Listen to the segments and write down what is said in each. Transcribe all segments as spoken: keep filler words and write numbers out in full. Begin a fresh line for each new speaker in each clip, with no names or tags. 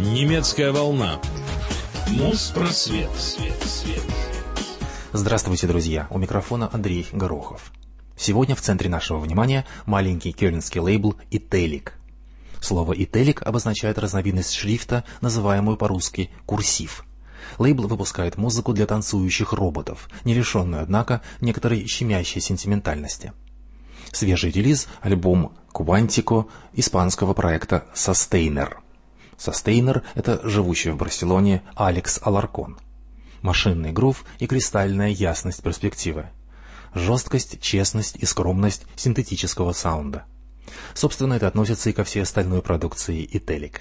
Немецкая волна. Моспросвет.
Здравствуйте, друзья! У микрофона Андрей Горохов. Сегодня в центре нашего внимания маленький кёльнский лейбл «Италик». Слово «Италик» обозначает разновидность шрифта, называемую по-русски «курсив». Лейбл выпускает музыку для танцующих роботов, не лишенную, однако, некоторой щемящей сентиментальности. Свежий релиз – альбом «Квантико» испанского проекта «Состейнер». «Состейнер» – это живущий в Барселоне Алекс Аларкон. Машинный грув и кристальная ясность перспективы. Жесткость, честность и скромность синтетического саунда. Собственно, это относится и ко всей остальной продукции «Италик».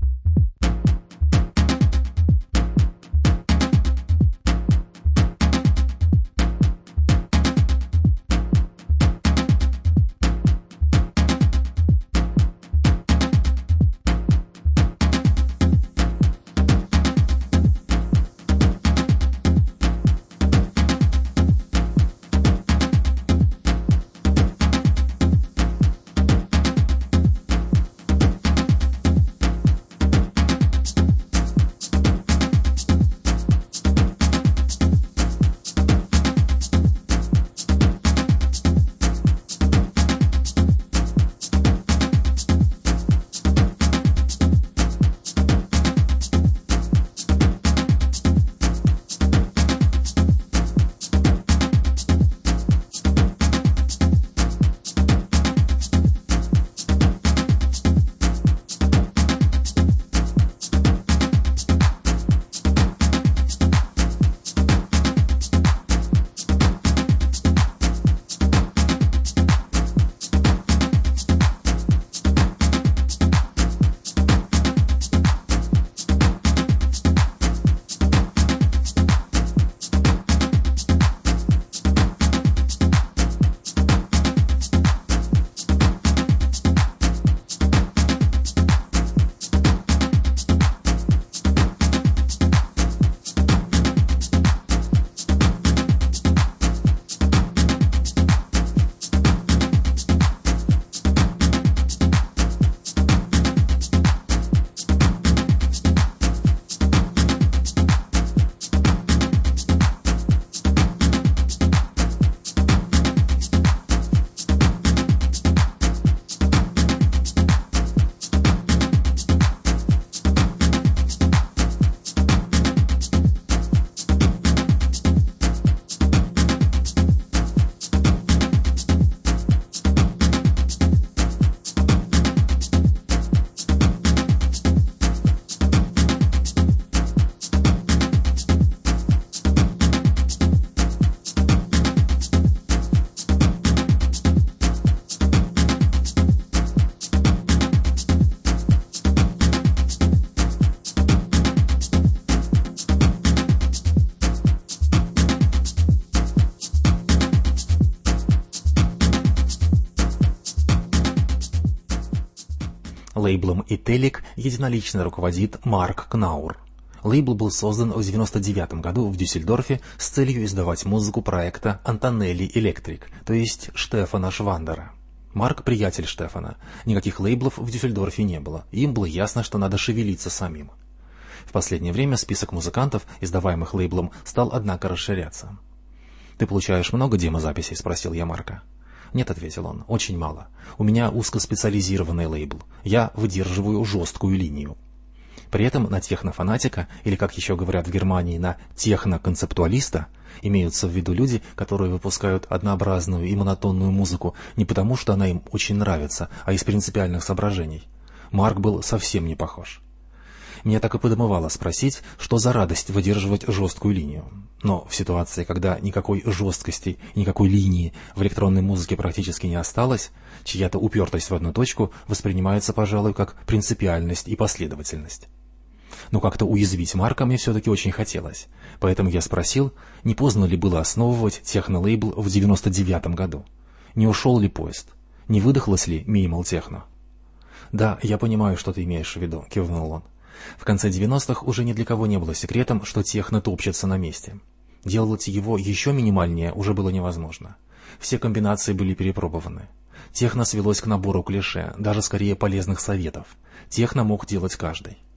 Лейблом «Италик» единолично руководит Марк Кнаур. Лейбл был создан в девяносто девятом году в Дюссельдорфе с целью издавать музыку проекта «Антонелли Электрик», то есть Штефана Швандера. Марк – приятель Штефана. Никаких лейблов в Дюссельдорфе не было. Им было ясно, что надо шевелиться самим. В последнее время список музыкантов, издаваемых лейблом, стал, однако, расширяться. «Ты получаешь много демозаписей?» – спросил я Марка. «Нет», — ответил он, — «очень мало. У меня узкоспециализированный лейбл. Я выдерживаю жесткую линию». При этом на технофанатика, или, как еще говорят в Германии, на техноконцептуалиста, имеются в виду люди, которые выпускают однообразную и монотонную музыку не потому, что она им очень нравится, а из принципиальных соображений. Марк был совсем не похож. Меня так и подмывало спросить, что за радость выдерживать жесткую линию. Но в ситуации, когда никакой жесткости, никакой линии в электронной музыке практически не осталось, чья-то упертость в одну точку воспринимается, пожалуй, как принципиальность и последовательность. Но как-то уязвить Марка мне все-таки очень хотелось. Поэтому я спросил, не поздно ли было основывать технолейбл в девяносто девятом году. Не ушел ли поезд? Не выдохлось ли минимал техно? «Да, я понимаю, что ты имеешь в виду», — кивнул он. В конце девяностых уже ни для кого не было секретом, что техно топчется на месте. Делать его еще минимальнее уже было невозможно. Все комбинации были перепробованы. Техно свелось к набору клише, даже скорее полезных советов. Техно мог делать каждый.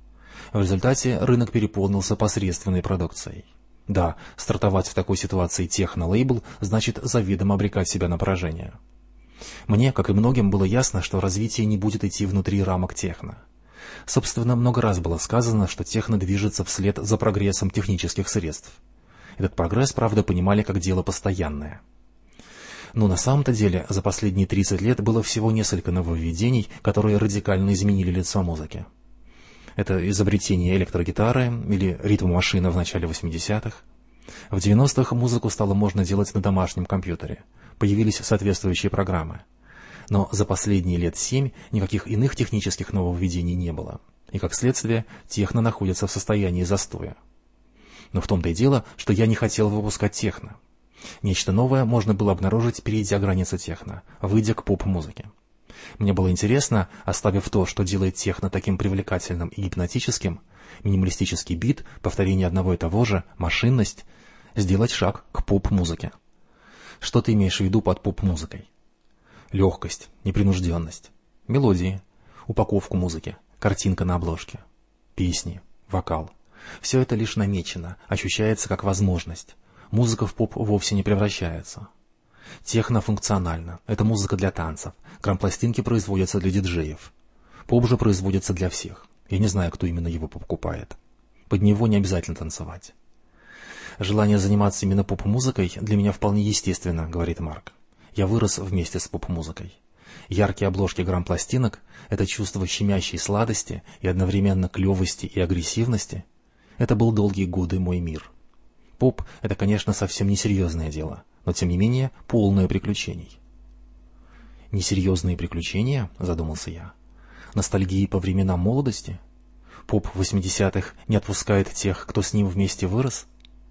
В результате рынок переполнился посредственной продукцией. Да, стартовать в такой ситуации техно-лейбл значит заведомо обрекать себя на поражение. Мне, как и многим, было ясно, что развитие не будет идти внутри рамок техно. Собственно, много раз было сказано, что техно движется вслед за прогрессом технических средств. Этот прогресс, правда, понимали как дело постоянное. Но на самом-то деле за последние тридцать лет было всего несколько нововведений, которые радикально изменили лицо музыки. Это изобретение электрогитары или ритм-машина в начале восьмидесятых. В девяностых музыку стало можно делать на домашнем компьютере. Появились соответствующие программы. Но за последние лет семь никаких иных технических нововведений не было. И как следствие, техно находится в состоянии застоя. Но в том-то и дело, что я не хотел выпускать техно. Нечто новое можно было обнаружить, перейдя границы техно, выйдя к поп-музыке. Мне было интересно, оставив то, что делает техно таким привлекательным и гипнотическим, минималистический бит, повторение одного и того же, машинность, сделать шаг к поп-музыке. Что ты имеешь в виду под поп-музыкой? Легкость, непринужденность, мелодии, упаковку музыки, картинка на обложке, песни, вокал. Все это лишь намечено, ощущается как возможность. Музыка в поп вовсе не превращается. Техно функционально, это музыка для танцев, грампластинки производятся для диджеев. Поп же производится для всех. Я не знаю, кто именно его покупает. Под него не обязательно танцевать. Желание заниматься именно поп-музыкой для меня вполне естественно, говорит Марк. Я вырос вместе с поп-музыкой. Яркие обложки грампластинок — это чувство щемящей сладости и одновременно клевости и агрессивности. Это был долгие годы мой мир. Поп — это, конечно, совсем несерьезное дело, но, тем не менее, полное приключений. Несерьезные приключения, задумался я. Ностальгии по временам молодости? Поп восьмидесятых не отпускает тех, кто с ним вместе вырос?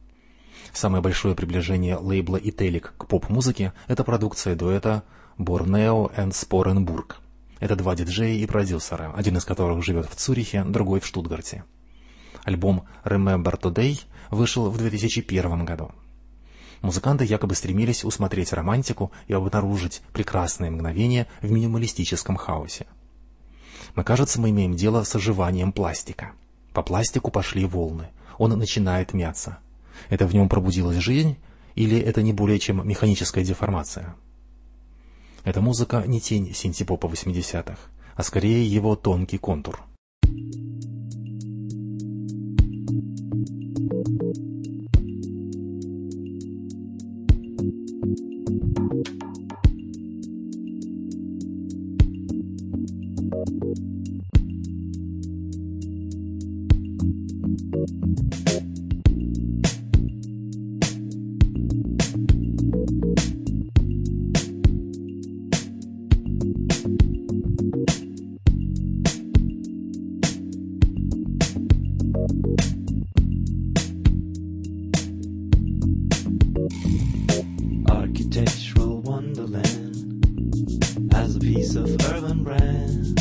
Самое большое приближение лейбла Italic к поп-музыке — это продукция дуэта Borneo and Sporenburg. Это два диджея и продюсера, один из которых живет в Цюрихе, другой в Штутгарте. Альбом Remember Today вышел в две тысячи первом году. Музыканты якобы стремились усмотреть романтику и обнаружить прекрасные мгновения в минималистическом хаосе. Мы, кажется, мы имеем дело с оживанием пластика. По пластику пошли волны, он начинает мяться. Это в нем пробудилась жизнь, или это не более чем механическая деформация? Эта музыка не тень синтепопа восьмидесятых, а скорее его тонкий контур.
Architectural wonderland as a piece of urban brand,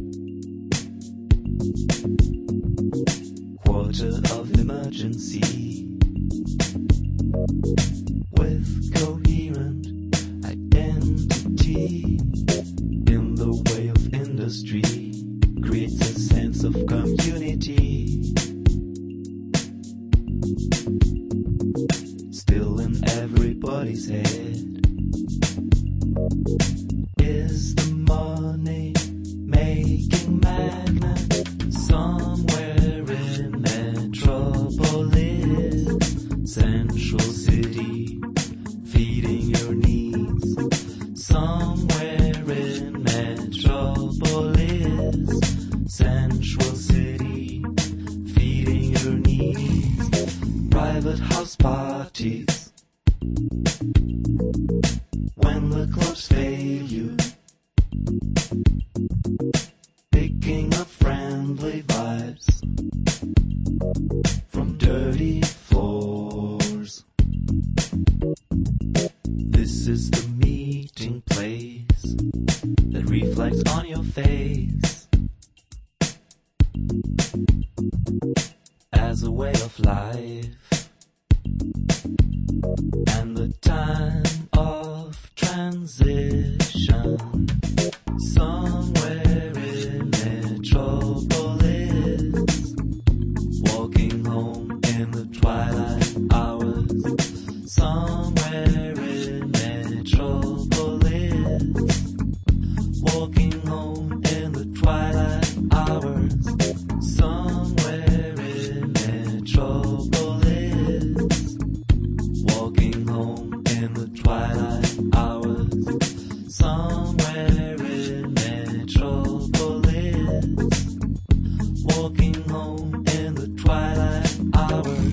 quarter of emergency with coherent identity in the way of industry creates a sense of community. Still in everybody's head is the money making magnet somewhere in Metropolis, Central City, feeding your needs. Somewhere in Metropolis, Central City, feeding your needs. Private house parties, when the clubs fail you, picking up friendly vibes from dirty floors. This is the meeting place that reflects on your face as a way of life, and the time of transition somewhere in Metropolis. hours, somewhere in Metropolis, walking home in the twilight hours, somewhere in Metropolis, walking home in the twilight hours.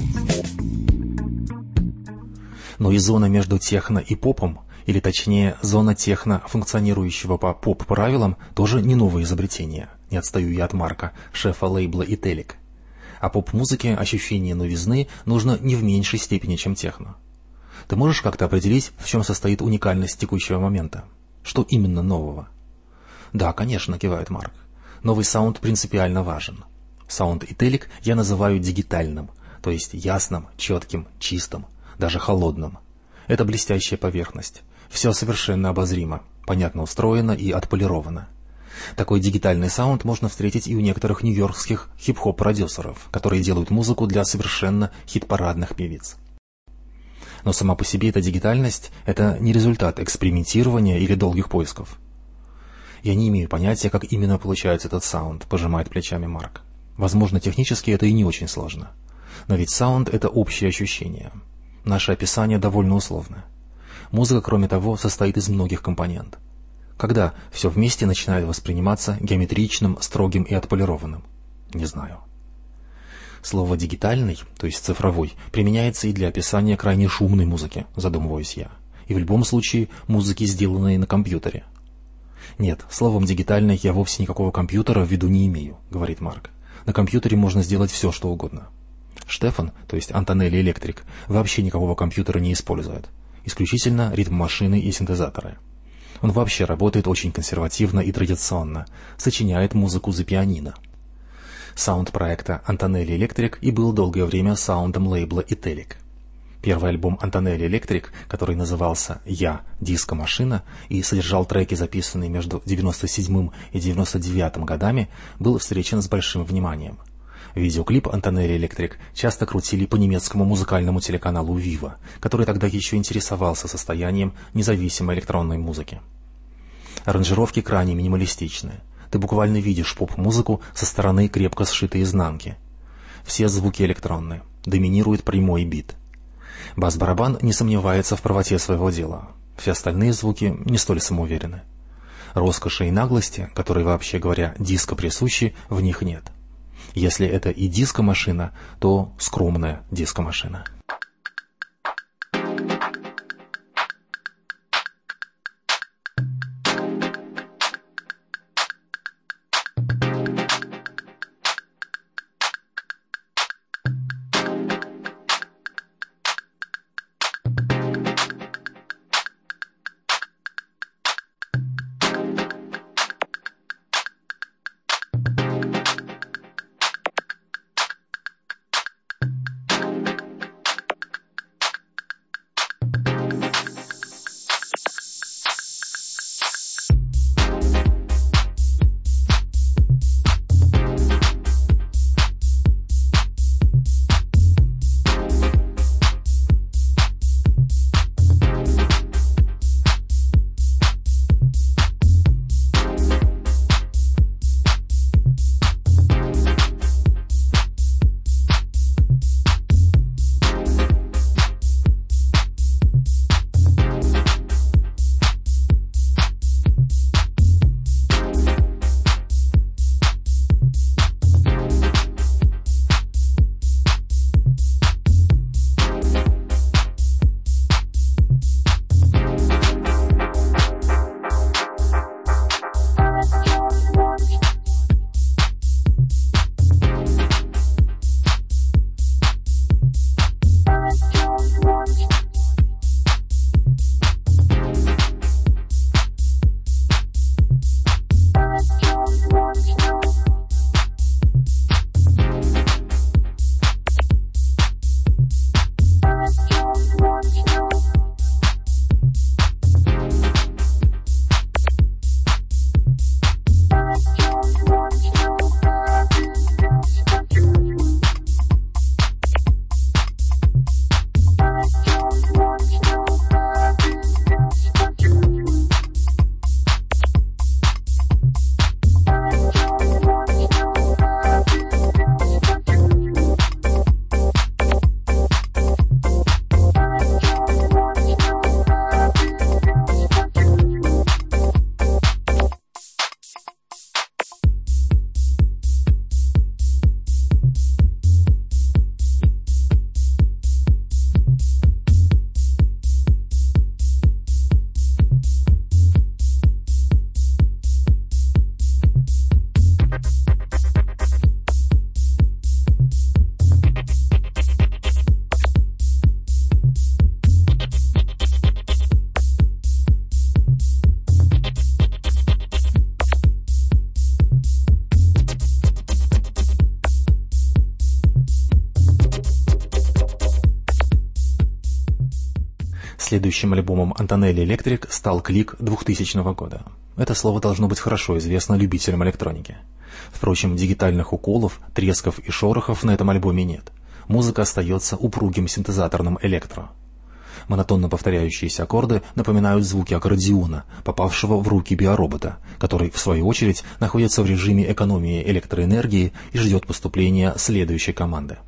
Но и зона между техно и попом, или точнее зона техно, функционирующего по поп-правилам, тоже не новое изобретение. Не отстаю я от Марка, шефа лейбла Italic. А поп-музыке ощущение новизны нужно не в меньшей степени, чем техно. Ты можешь как-то определить, в чем состоит уникальность текущего момента? Что именно нового? Да, конечно, кивает Марк. Новый саунд принципиально важен. Саунд Italic я называю дигитальным, то есть ясным, четким, чистым, даже холодным. Это блестящая поверхность. Все совершенно обозримо, понятно устроено и отполировано. Такой дигитальный саунд можно встретить и у некоторых нью-йоркских хип-хоп-продюсеров, которые делают музыку для совершенно хит-парадных певиц. Но сама по себе эта дигитальность – это не результат экспериментирования или долгих поисков. Я не имею понятия, как именно получается этот саунд, пожимает плечами Марк. Возможно, технически это и не очень сложно. Но ведь саунд – это общее ощущение. Наше описание довольно условно. Музыка, кроме того, состоит из многих компонентов. Когда все вместе начинает восприниматься геометричным, строгим и отполированным? Не знаю. Слово «дигитальный», то есть цифровой, применяется и для описания крайне шумной музыки, задумываюсь я. И в любом случае музыки, сделанной на компьютере. Нет, словом «дигитальный» я вовсе никакого компьютера в виду не имею, говорит Марк. На компьютере можно сделать все, что угодно. Штефан, то есть Антонелли Электрик, вообще никакого компьютера не использует. Исключительно ритм-машины и синтезаторы. Он вообще работает очень консервативно и традиционно, сочиняет музыку за пианино. Саунд проекта Антонелли Электрик и был долгое время саундом лейбла Italic. Первый альбом Антонелли Электрик, который назывался «Я. Диско-машина» и содержал треки, записанные между девяносто седьмым и девяносто девятым годами, был встречен с большим вниманием. Видеоклип Антонелли Электрик часто крутили по немецкому музыкальному телеканалу Viva, который тогда еще интересовался состоянием независимой электронной музыки. Аранжировки крайне минималистичны. Ты буквально видишь поп-музыку со стороны крепко сшитой изнанки. Все звуки электронные, доминирует прямой бит. Бас-барабан не сомневается в правоте своего дела. Все остальные звуки не столь самоуверены. Роскоши и наглости, которые, вообще говоря, диско присущи, в них нет. Если это и диско-машина, то скромная диско-машина. Следующим альбомом Antonelli Electric стал «Клик» двухтысячного года. Это слово должно быть хорошо известно любителям электроники. Впрочем, дигитальных уколов, тресков и шорохов на этом альбоме нет. Музыка остается упругим синтезаторным электро. Монотонно повторяющиеся аккорды напоминают звуки аккордеона, попавшего в руки биоробота, который, в свою очередь, находится в режиме экономии электроэнергии и ждет поступления следующей команды.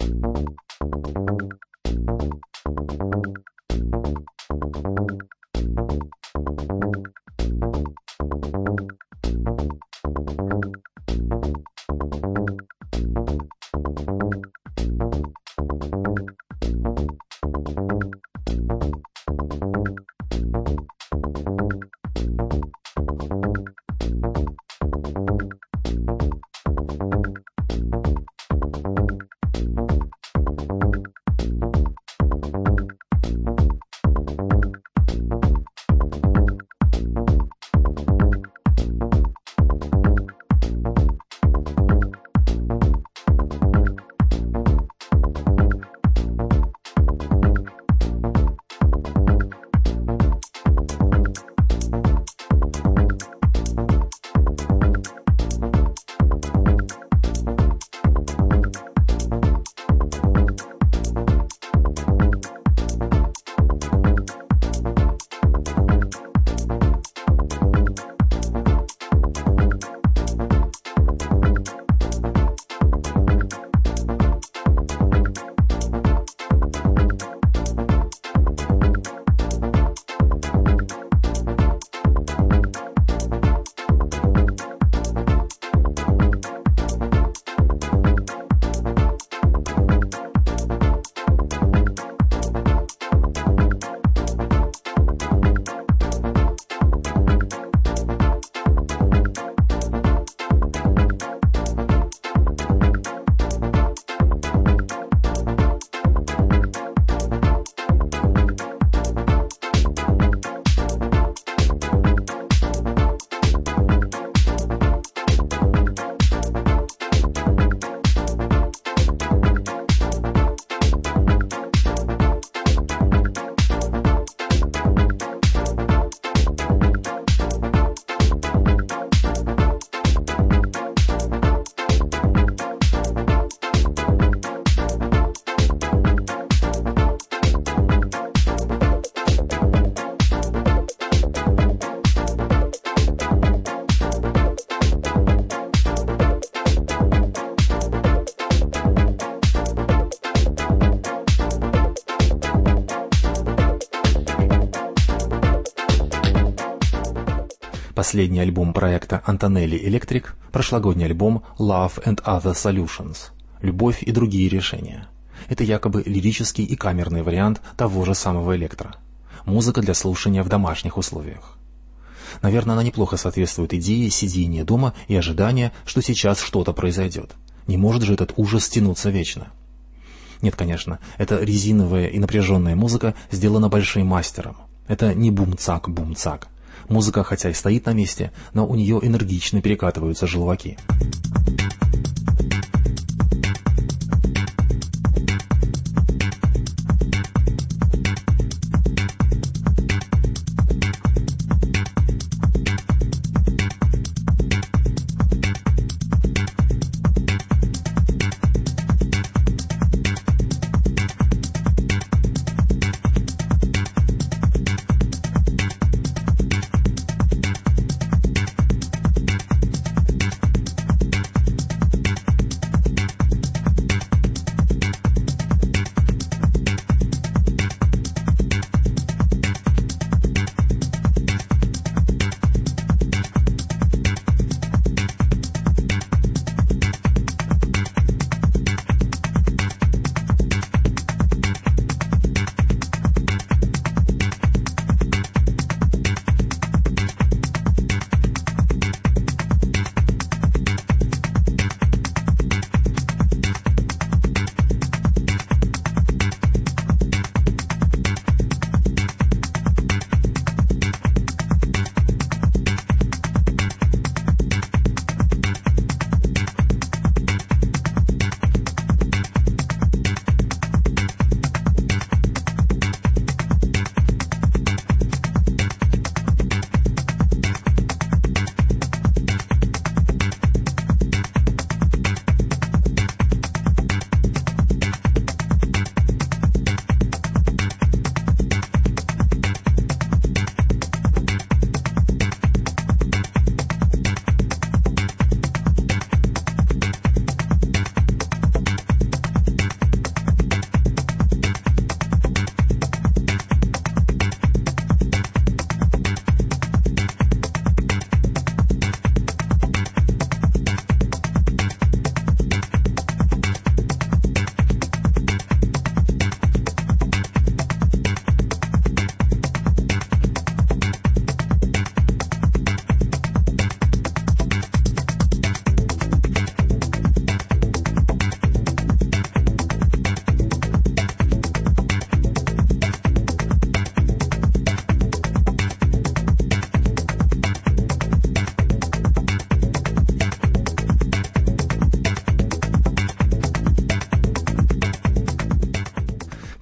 Последний альбом проекта Antonelli Electric – прошлогодний альбом Love and Other Solutions – «Любовь и другие решения». Это якобы лирический и камерный вариант того же самого электро. Музыка для слушания в домашних условиях. Наверное, она неплохо соответствует идее сидения дома и ожидания, что сейчас что-то произойдет. Не может же этот ужас тянуться вечно. Нет, конечно, эта резиновая и напряженная музыка сделана большим мастером. Это не бум-цак-бум-цак. Музыка хотя и стоит на месте, но у нее энергично перекатываются желваки.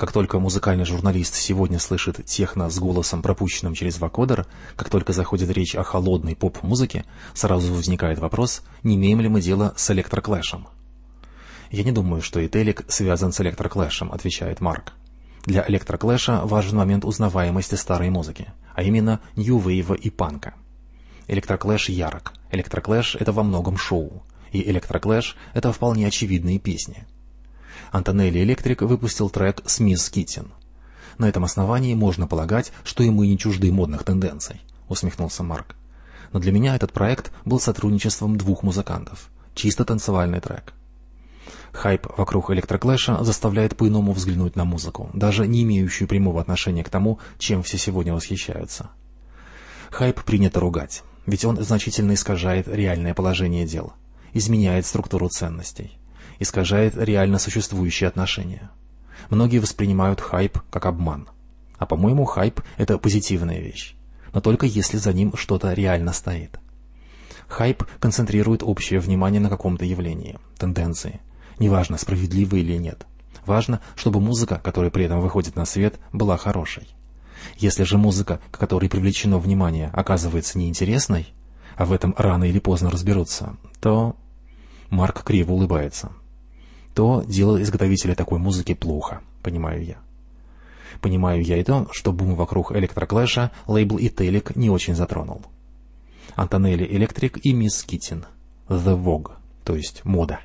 Как только музыкальный журналист сегодня слышит техно с голосом, пропущенным через вокодер, как только заходит речь о холодной поп-музыке, сразу возникает вопрос, не имеем ли мы дело с электроклэшем. «Я не думаю, что Ителик связан с электроклэшем», — отвечает Марк. «Для электроклэша важен момент узнаваемости старой музыки, а именно нью-вейва и панка. Электроклэш ярок, электроклэш — это во многом шоу, и электроклэш — это вполне очевидные песни». Антонелли Электрик выпустил трек с Мисс Китин. «На этом основании можно полагать, что и мы не чужды модных тенденций», — усмехнулся Марк. «Но для меня этот проект был сотрудничеством двух музыкантов. Чисто танцевальный трек». Хайп вокруг электроклэша заставляет по-иному взглянуть на музыку, даже не имеющую прямого отношения к тому, чем все сегодня восхищаются. Хайп принято ругать, ведь он значительно искажает реальное положение дел, изменяет структуру ценностей, искажает реально существующие отношения. Многие воспринимают хайп как обман. А по-моему, хайп — это позитивная вещь, но только если за ним что-то реально стоит. Хайп концентрирует общее внимание на каком-то явлении, тенденции. Неважно, справедливо или нет. Важно, чтобы музыка, которая при этом выходит на свет, была хорошей. Если же музыка, к которой привлечено внимание, оказывается неинтересной, а в этом рано или поздно разберутся, то... Марк криво улыбается. То дело изготовителя такой музыки плохо, понимаю я. Понимаю я и то, что бум вокруг электроклэша лейбл Ителик не очень затронул. Антонелли Электрик и Мисс Китин. The Vogue, то есть мода.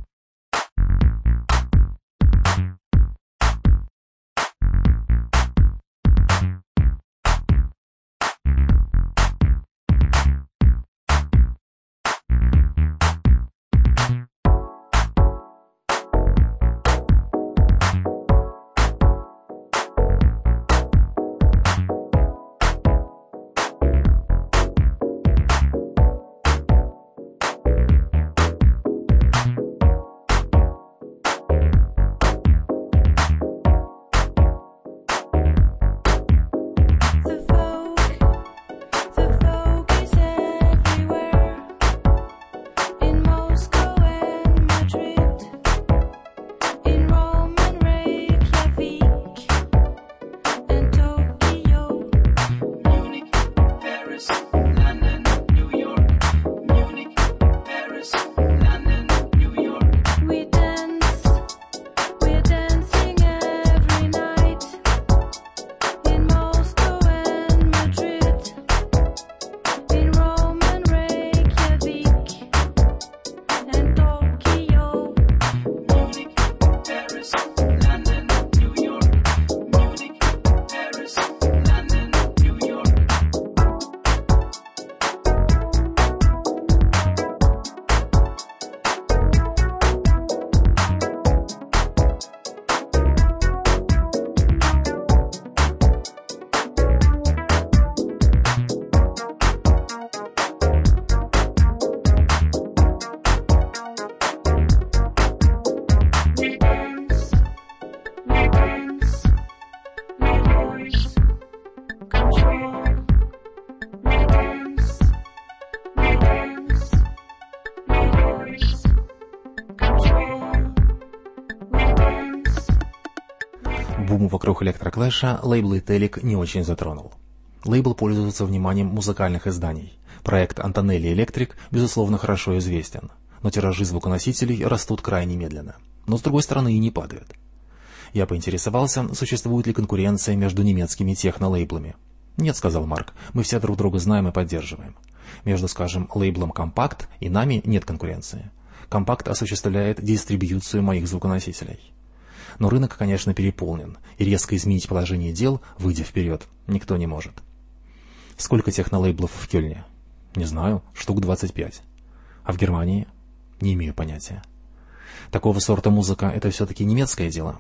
Бум вокруг электроклэша лейбл Ителик не очень затронул. Лейбл пользуется вниманием музыкальных изданий. Проект Антонелли Электрик, безусловно, хорошо известен, но тиражи звуконосителей растут крайне медленно. Но, с другой стороны, и не падают. Я поинтересовался, существует ли конкуренция между немецкими техно-лейблами. «Нет», — сказал Марк, — «мы все друг друга знаем и поддерживаем. Между, скажем, лейблом «Компакт» и нами нет конкуренции. «Компакт» осуществляет дистрибьюцию моих звуконосителей. Но рынок, конечно, переполнен, и резко изменить положение дел, выйдя вперед, никто не может. Сколько технолейблов в Кёльне? Не знаю, штук двадцать пять. А в Германии? Не имею понятия. Такого сорта музыка — это все-таки немецкое дело?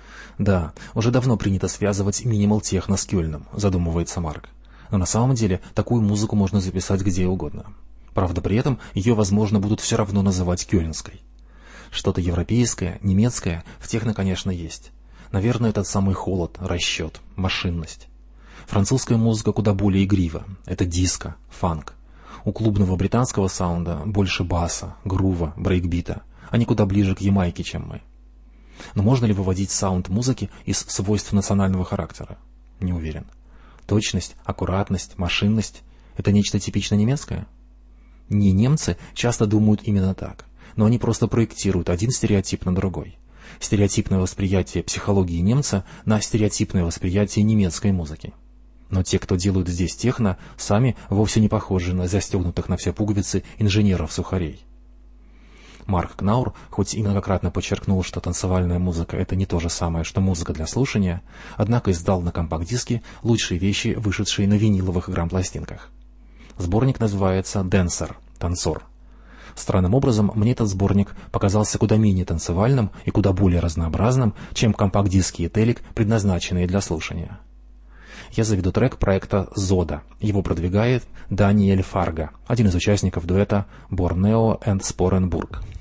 Да, уже давно принято связывать минимал-техно с Кёльном, задумывается Марк. Но на самом деле такую музыку можно записать где угодно. Правда, при этом ее, возможно, будут все равно называть кёльнской. Что-то европейское, немецкое в техно, конечно, есть. Наверное, этот самый холод, расчет, машинность. Французская музыка куда более игрива. Это диско, фанк. У клубного британского саунда больше баса, грува, брейкбита. Они куда ближе к Ямайке, чем мы. Но можно ли выводить саунд музыки из свойств национального характера? Не уверен. Точность, аккуратность, машинность – это нечто типично немецкое? Не немцы часто думают именно так, но они просто проектируют один стереотип на другой. Стереотипное восприятие психологии немца на стереотипное восприятие немецкой музыки. Но те, кто делают здесь техно, сами вовсе не похожи на застегнутых на все пуговицы инженеров-сухарей. Марк Кнаур, хоть и многократно подчеркнул, что танцевальная музыка – это не то же самое, что музыка для слушания, однако издал на компакт-диске лучшие вещи, вышедшие на виниловых грамм-пластинках. Сборник называется «Дэнсер» – «Танцор». Странным образом, мне этот сборник показался куда менее танцевальным и куда более разнообразным, чем компакт-диски и телек, предназначенные для слушания. Я заведу трек проекта «Зода». Его продвигает Даниэль Фарго, один из участников дуэта «Борнео энд Споренбург».